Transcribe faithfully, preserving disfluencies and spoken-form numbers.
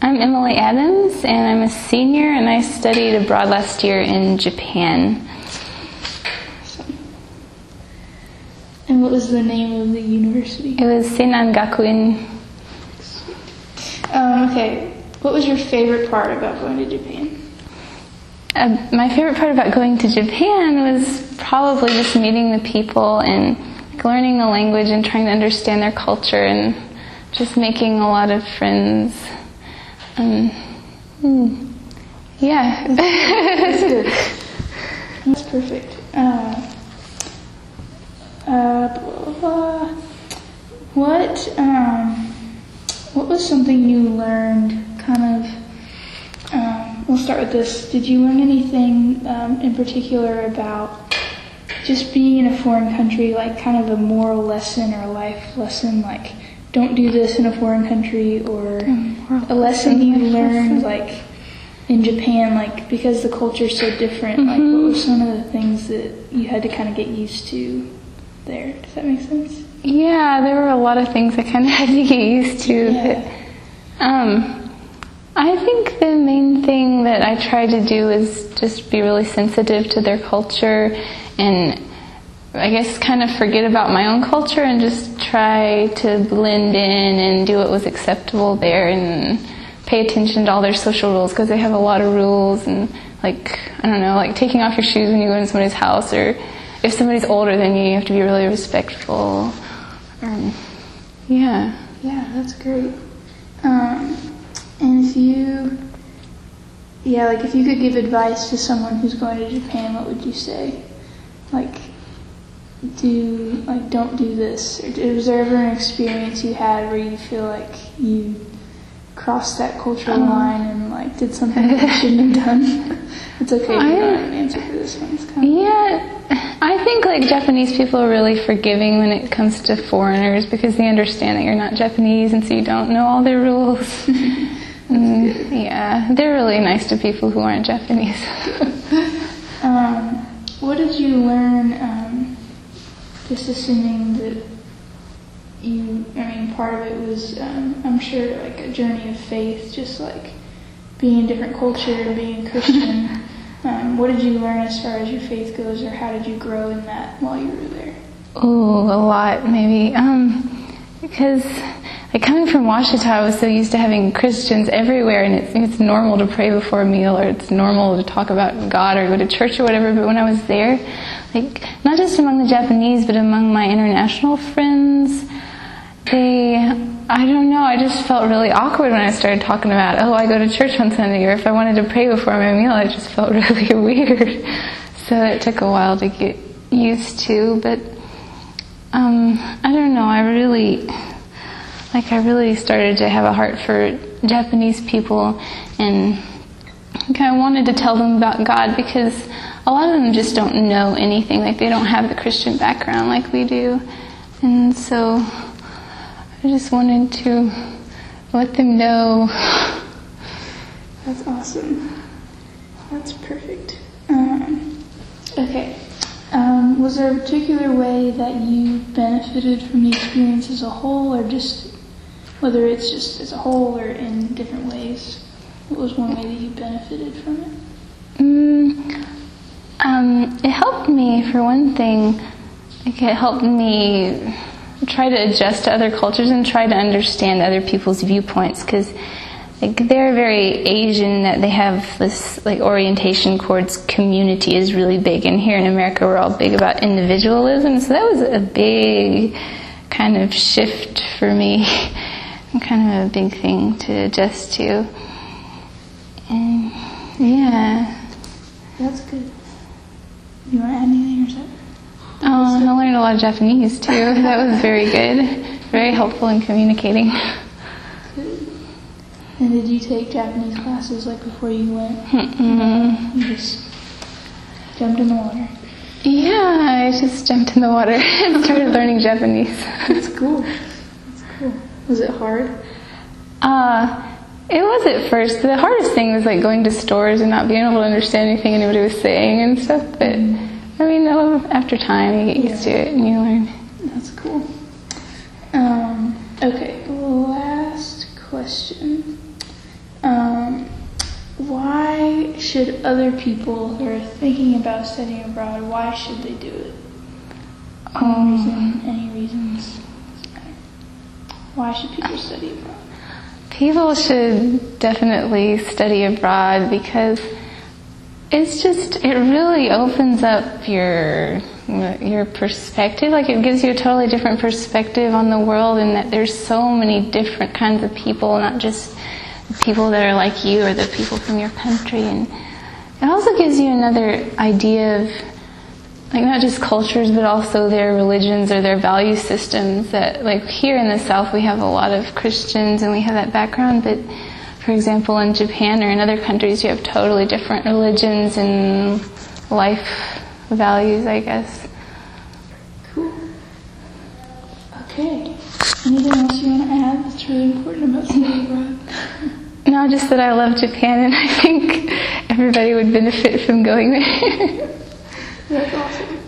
I'm Emily Adams, and I'm a senior, and I studied abroad last year in Japan. And what was the name of the university? It was Seinan Gakuin. Um, okay, what was your favorite part about going to Japan? Uh, my favorite part about going to Japan was probably just meeting the people and like, learning the language and trying to understand their culture and just making a lot of friends. Um, hmm, yeah. That's good. That's perfect. Uh, uh, blah, blah, blah. What, um, what was something you learned kind of, um, we'll start with this. Did you learn anything um, in particular about just being in a foreign country, like kind of a moral lesson or a life lesson, like don't do this in a foreign country, or a lesson you learned like in Japan, like because the culture's so different, mm-hmm. like what were some of the things that you had to kind of get used to there? Does that make sense? Yeah, there were a lot of things I kind of had to get used to. Yeah. But, um, I think the main thing that I tried to do is just be really sensitive to their culture and I guess kind of forget about my own culture and just try to blend in and do what was acceptable there and pay attention to all their social rules because they have a lot of rules and like, I don't know, like taking off your shoes when you go into somebody's house, or if somebody's older than you, you have to be really respectful. Um, yeah. Yeah, that's great. Um, and if you, yeah, like if you could give advice to someone who's going to Japan, what would you say? Like, do, like, don't do this. Or was there ever an experience you had where you feel like you crossed that cultural um, line and, like, did something that you shouldn't have done? It's okay if you don't have an answer for this one. It's kind of yeah, I think, like, Japanese people are really forgiving when it comes to foreigners because they understand that you're not Japanese and so you don't know all their rules. mm, yeah, they're really nice to people who aren't Japanese. um, what did you learn, um, just assuming that you, I mean, part of it was, um, I'm sure, like a journey of faith, just like being in a different culture and being a Christian. um, what did you learn as far as your faith goes, or how did you grow in that while you were there? Oh, a lot, maybe. Um, because, like, coming from Washita, I was so used to having Christians everywhere, and it's, it's normal to pray before a meal, or it's normal to talk about God or go to church or whatever, but when I was there, like, not just among the Japanese, but among my international friends, they, I don't know, I just felt really awkward when I started talking about, oh, I go to church on Sunday, or if I wanted to pray before my meal, I just felt really weird. So it took a while to get used to, but, um, I don't know, I really, like, I really started to have a heart for Japanese people, and kind of wanted to tell them about God because a lot of them just don't know anything. Like, they don't have the Christian background like we do. And so I just wanted to let them know. That's awesome. That's perfect. Um, okay. Um, was there a particular way that you benefited from the experience as a whole, or just, whether it's just as a whole or in different ways? What was one way that you benefited from it? Mm, um, it helped me, for one thing, like it helped me try to adjust to other cultures and try to understand other people's viewpoints, because like they're very Asian, that they have this like orientation towards community is really big, and here in America we're all big about individualism, so that was a big kind of shift for me, kind of a big thing to adjust to. And yeah. That's good. You want to add anything or something? Oh, I learned a lot of Japanese too. That was very good. Very helpful in communicating. Good. And did you take Japanese classes like before you went? Mm-mm. You just jumped in the water? Yeah, I just jumped in the water and started learning Japanese. That's cool. That's cool. Was it hard? Uh, it was at first. The hardest thing was like going to stores and not being able to understand anything anybody was saying and stuff. But mm-hmm. I mean, after time, you get used yeah. to it and you learn. That's cool. Um, okay, last question. should other people who are thinking about studying abroad, why should they do it? Any, Um, reason, any reasons? Why should people study abroad? People should definitely study abroad because it's just, it really opens up your your perspective. Like, it gives you a totally different perspective on the world, and that there's so many different kinds of people, not just the people that are like you or the people from your country. And it also gives you another idea of, like, not just cultures, but also their religions or their value systems. That, like, here in the South we have a lot of Christians and we have that background, but for example in Japan or in other countries you have totally different religions and life values, I guess. Cool. Okay. Anything else you want to add that's really important about studying abroad? No, just that I love Japan and I think everybody would benefit from going there. That's awesome.